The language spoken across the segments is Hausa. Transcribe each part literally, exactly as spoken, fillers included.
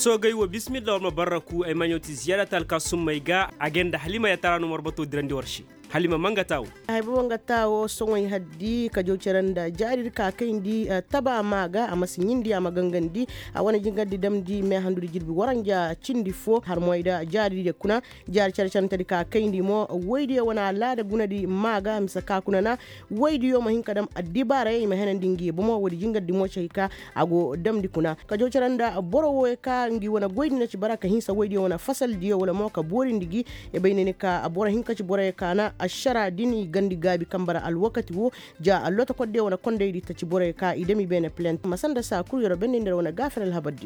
sogay wa bismillah wal mabaraku ay manyoti ziyaratal kasum mayga agenda halima ya taranu marbato dirandi warshi halima manga taw ay bo nga tawo songoy haddi ka jowceranda jarir ka kayndi uh, taba maga amasi nyindi ama gangandi a uh, wana jingadi damdi me handude jirbi waranja cindi fo har moyda jarir de kuna jar charchantadi ka kayndi mo woydi wana laada gunadi maga misa ka kunana woydi yo mahin kadam adibare me henen dingi bo mo wodi jingadi mo chayka ago damdi kuna ka jowceranda borowo ka ngi wana goydi na ci baraka hinsa woydi wana fasal diyo wala mo ka bori ndigi e baynene ka abora hinka ci bore kana ashara dini gandi gabi kambara al wakati wo ja allota kodde wona konde di taci bore ka idemi bene plant masanda sa kuru benne nder wona gafere al habaddi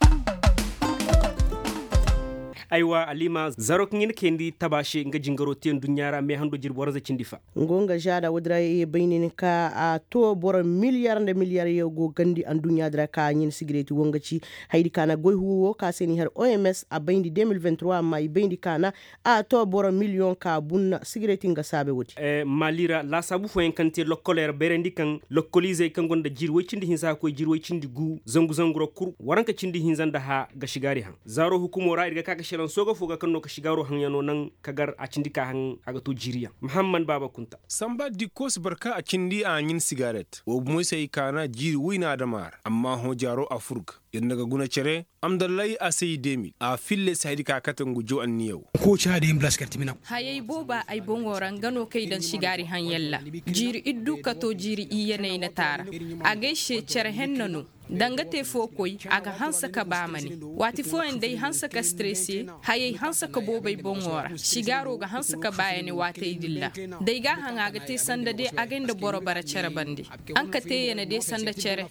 aywa alima zarok ngin kendi tabashe nga jingaro ten dunyara me hando jir borza cindifa ngonga jada wadra e baynini ka a to boro milliard de milliard yo go gandi an dunya dra ka nyin sigreti wonga ci haydi kana goy huwo ka seni her O M S a bayndi deux mille vingt-trois may bayndi kana a to boro million ka bunna sigreti nga sabe woti e malira la sabu fo en kante lokkolere berendi kan lokkolize kan gonda jirwo cindi hinsa ko jirwo cindi gu zangu zanguro kur waranka cindi hinzanda ha ga shigari han zaro hukumo ra irga kaka shiran soga foga kanno ka shigaro han yano nan kagar a cindi ka han aga to jiriya muhammad baba kunta samba dikos barka a cindi a yin cigarette wo moy sai kana jiri wina da mar amma ho jaro a furg yin daga guna cere amdallai a sai demi a fille sai ka katan gujo an niyau ko cha da imblas kartimina hayai boba ai bongoran gano kai dan shigari han yalla jiri iddu ka to jiri iyane na tara a gaishe cere hennanu dangate fo koy aga hansa ka bamani wati fo en dai hansa ka stressé hayai hansa ka bobay bongora shigaro ga hansa ka bayani wate idilla dai ga hanga ga te sanda de agenda boro bara cere bandi an ka te yana de sanda cere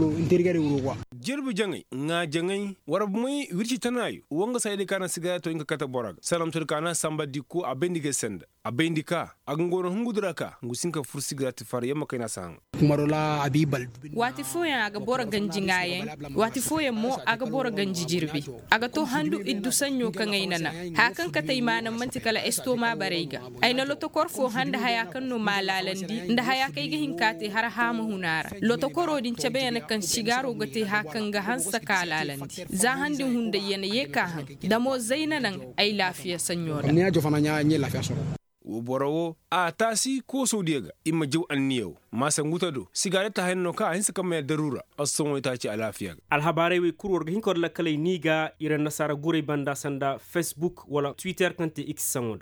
jirbu jangai nga jangai warab muy wirci tanayu wonga sayde kana sigara to inga kata boraga salam tur kana samba dikko abendi ke senda abendi ka agngoro hungudura ka ngusinka fursiga tifar yamma kaina sang kumarola abibal wati fo ya aga boro ganji ngayen wati fo ya mo aga boro ganji jirbi aga to handu iddu sanyo ka ngainana hakan ka tay manam mantikala estoma barega ayna loto korfo handa haya kan no malalandi nda haya kay ga hinkate har hama hunara loto korodin cabe yana kan shigaro gate hakan ga hansa kalalandi za handin hunda yana yeka han damo zainanan ay lafiya sanyora ne ajo fana nya nya lafiya so wo borowo a tasi ko sodiyaga imma jiw anniyo masa ngutado sigareta hanno ka hinsa kam darura ason ta ci alafiya alhabare we kurwor ga hinkor la kale niga ira nasara gure banda sanda Facebook wala Twitter kanti X sangoda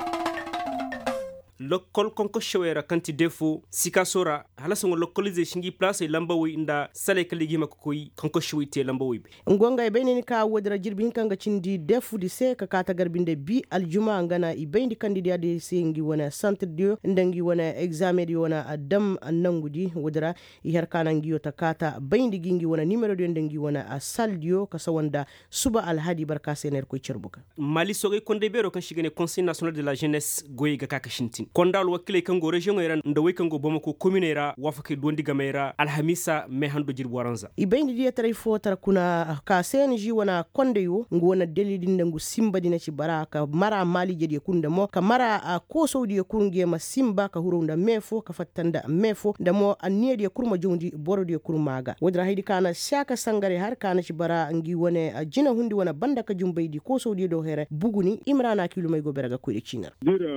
lokkol konko shawera kanti defo sikasora hala songo lokkolize shingi place lamba wi inda sale kaligi makoy konko shawite lamba wi ngonga ibeni ka wodra jirbi kanga cindi defu di se ka kata garbinde bi aljuma ngana ibeni candidat de singi wona centre dio ndangi wona examen di wona adam nangudi wodra ihar kanangi yota kata bayndi gingi wona numero de ndangi wona a saldio ka sawanda suba alhadi barka sener ko cerbuka mali sogay konde bero kan shigene conseil national de la jeunesse goyi ga kaka shintin kondal wakile kango region era ndawe kango bomako commune era wafake dondi gamera alhamisa me hando jirbu waranza ibendi dia tare fotar kuna ka senji wana konde yo ngona delidi ndangu simba dina ci baraka mara mali jedi kunda mo ka mara a ko saudi kurunge ma simba ka hurunda mefo ka fattanda mefo da mo anniya dia kurma jondi boro dia kurmaga wadra haydi kana shaka sangare har kana ci bara ngi wone jina hundi wana banda ka jumbaydi ko saudi do here buguni imrana kilumay go beraga ko de cingar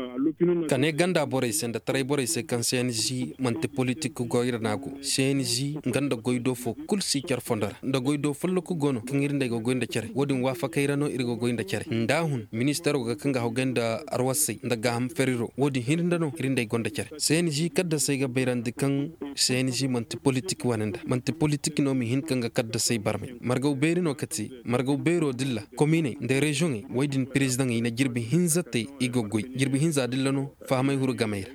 kane ganda boray senda taray boray se kan C N J mante politique goyra nago C N J ganda goydo fo kul si cer fondar nda goydo follo ko gono kangirnde go goynda cere wodin wa fa kayrano irgo goynda cere ndahun ministère go kanga ho ganda arwase nda gam feriro wodi hirndano irinde gonda cere C N J kadda sey ga bayrande kan C N J mante politique wananda mante politique no mi hin kanga kadda sey barme margo beyrino kati margo beyro dilla commune de région waydin président ina jirbi hinzate igo goy jirbi hinza dillano famay huru gamayra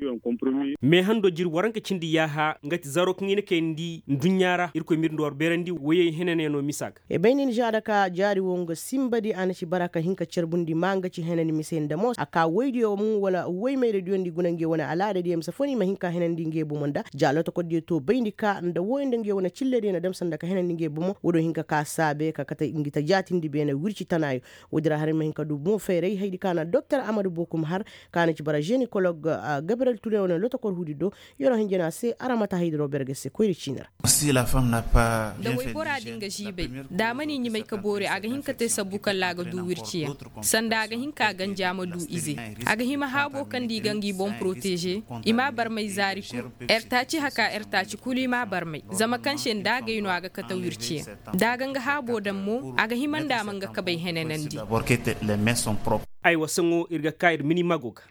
me hando jir waranka cindi yaha ngati zaro ngine kendi dunyara irko mirndor berandi woye heneneno misaga e baynin jada ka jari wonga simbadi anaci baraka hinka cerbundi manga ci heneni misenda mo aka waydiyo mum wala way mayre diondi gunange wona alaade diyam sa foni ma hinka henandi nge bumonda jaloto ko de to bayndi ka nda woyde nge wona cillede na dem sanda ka henandi nge bumo wodo hinka ka sabe ka kata ingita jatindi bena wirci tanayo wodira har ma hinka du mo feere haydi kana docteur Amadou Bokum har kana ci bara gynécologue uh, Gabriel Touré wona loto ko bokor hudido yoro hinjena se aramata hydro berge se ko ricinara si la femme n'a pas da way bora dinga jibe da mani ni mai kabore aga hinka te sabukan laga du wirciya sanda aga hinka ganja ma du ize aga hima habo kan digangi bon protéger ima bar mai zari ku ertaci haka ertaci kuli ma bar mai zama kan shen da ga yino aga kata wirciya da ganga habo dan mo aga himan da manga kabai henenandi les mains sont propres. Ay wasango irga kair mini magoga.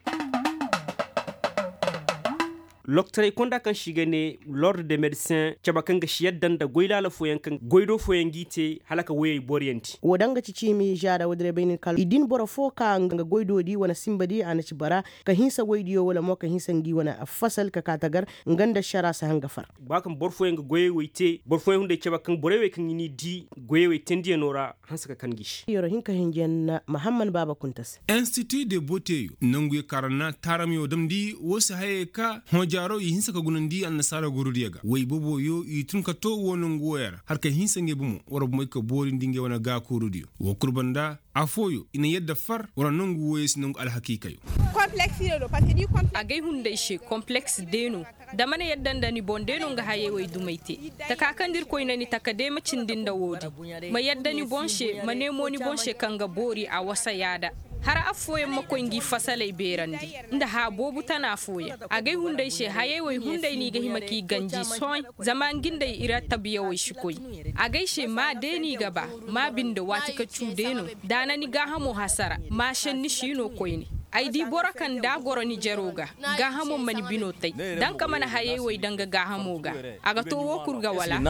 L'octroi konda kan shigane l'ordre des médecins cabakan ga shiyaddan da goila la foyan kan goido foyan gite halaka waye boriyanti wodanga cici mi jada wodre bayin kal idin boro fo ka nga goido di wana simbadi ana ci bara ka hinsa goidiyo wala mo ka hinsa ngi wana fasal ka katagar nganda shara sa hanga far bakan bor foyan ga goye wite bor foyan hunde cabakan borewe kan ni di goye we tendiya nora hansa ka kan gish yoro hinka hinjen Muhammad Baba Kuntas Institut de Beauté nangu karana taramiyo damdi wosa haye ka hoja jaro yi hinsa ka gunundi an nasara gururiyaga way bobo yo itun ka to wonon goyar har ka hinsa nge bumo wara moy ka bori ndinge wana ga kurudiyo wo kurbanda afoyo ina yadda far wara nongu woyes nongu al hakika yo complexe yo parce que du complexe agay hunde she complexe deno da mana yadda ndani bondeno nga haye way dumaite ta kakandir ko ina ni takade ma cindinda wodi ma yadda ni bonshe ma nemo ni bonshe kanga bori a wasa yada har afoye mako ngi fasalai berandi nda ha bobu tana afoye agai hundai she haye wai hundai ni ga himaki ganji soy zaman gindai ira tabiya wai shikoi agai she ma deni gaba ma binda wati ka cudeno dana ni ga hamo hasara ma shen ni shino koyni ai di bora kan da goro ni jeroga ga hamo mani bino tai dan kama na haye wai danga ga hamo ga aga to wo kurga wala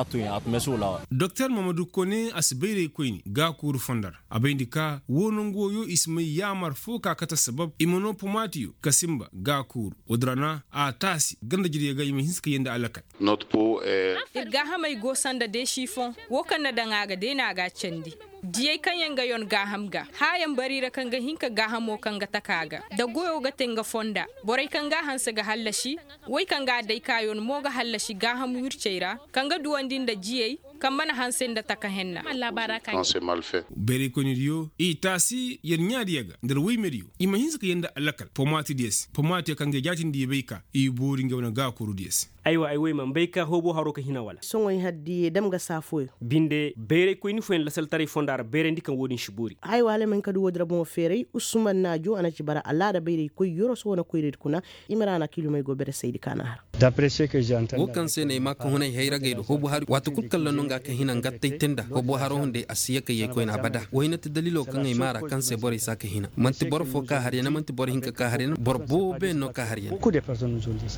Docteur Mamadou Kone asbeire koyni ga kur fondar abindika wonongo yo ismai yamar foka kata sabab imono pomatiyo kasimba ga kur odrana a tasi ganda jiri ga yimi hinska yenda alaka notre peau est ga hamay go sanda de chiffon wo kan na danga ga de na ga candi diye kan yanga yon ga hamga hayan barira kan ga hinka ga hamo kan ga takaga da goyo ga tenga fonda borai kan ga hansa ga hallashi wai kan ga dai kayon mo ga hallashi ga hamu yurceira kan ga duwandin da jiye kan mana hansen da taka henna Allah baraka c'est mal fait bere konirio i tasi yen nyaadi yaga der wi medio ima hinska yenda alakal pomati des pomati kan ga jatin di beika i bori ngawna ga kuru des aywa ay wayman beika hobo haro ka hina wala songoy haddi damga safoyo binde bere ko ni fen la saltari fondar bere ndikan wodin shiburi ay wala men kadu wodra bon fere usman najo ana ci bara Allah da bere ko yoro so na ko red kuna imrana kilomay go bere saydi kana har d'après ce que j'ai entendu wokan se ne makko hunay hayra gaydo hobo har watu kulkal no ga ka hina gattay tenda hobo haro hunde asiya kay ko ina bada wayna te dalilo kan ay mara kan se bore sa ka hina manti bor fo ka har yana manti bor hinka ka har yana bor bo be no ka har yana beaucoup de personnes nous ont dit ça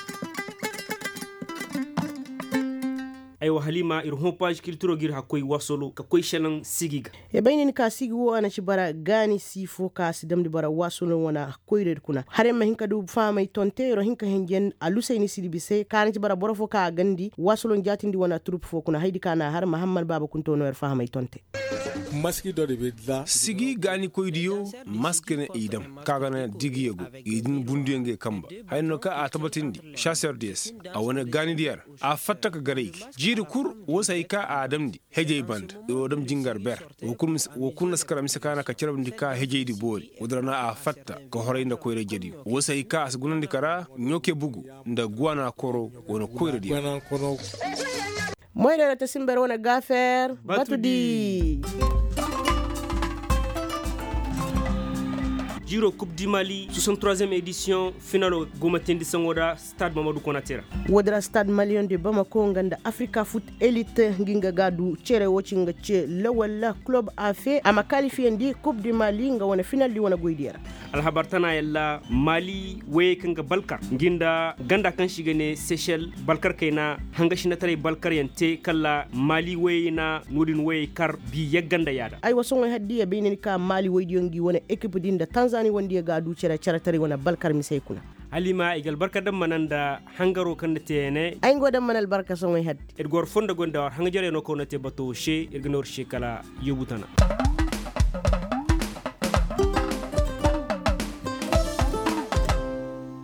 aywa halima ir homepage culture gir hakoy wasolo ka koy shenan sigiga e baynin ka sigi wo ana ci bara gani sifo ka sidam di bara wasolo wana koy red kuna hare ma hinka du famay tonte ro hinka hengen alusayni sidibi se kan ci bara borofo ka gandi wasolo jatindi wana troupe fo kuna haydi kana har Muhammad Baba Kunto no er famay tonte maski do de bidla sigi gani koydiyo maskene idam kagana digiyego idin bundiyenge kamba hayno ka a tabatindi chasseur des a wona gani diyar a fatta ka gareki jiri kur wosay ka adamdi hejey band o dam jingar ber o kun o kun skara misakana ka cirabndi ka hejeydi booli odrana a fatta ko horeyna koyre jadi wosay ka asgunandi kara nyoke bugu nda guana koro wona koyre di guana koro moyle ta simber wona gafer batudi Giro Coupe du Mali soixante-troisième édition finalo gomatendi sangoda stade Mamadou Konatera wodra stade malien de Bamako nganda Africa Foot Elite nginga gadu chere wochinga che lawalla club a fait ama qualifié ndi Coupe du Mali nga wona final li wona goydiera alhabartana yalla Mali we kanga balkar nginda ganda kan shigane Seychelles balkar kaina hanga shina tare balkar yante kala Mali we na nudin we kar bi yaganda yada ay wasongo haddi ya benin ka Mali we diongi wona équipe dinda Tanzania wandi ya gadu chere chere tare wona balkar mi kuna halima igal barka dam mananda hangaro kan tene ay godam manal barka songo haddi edgor fonda gonda hanga jare no ko nate bato she irgnor she kala yobutana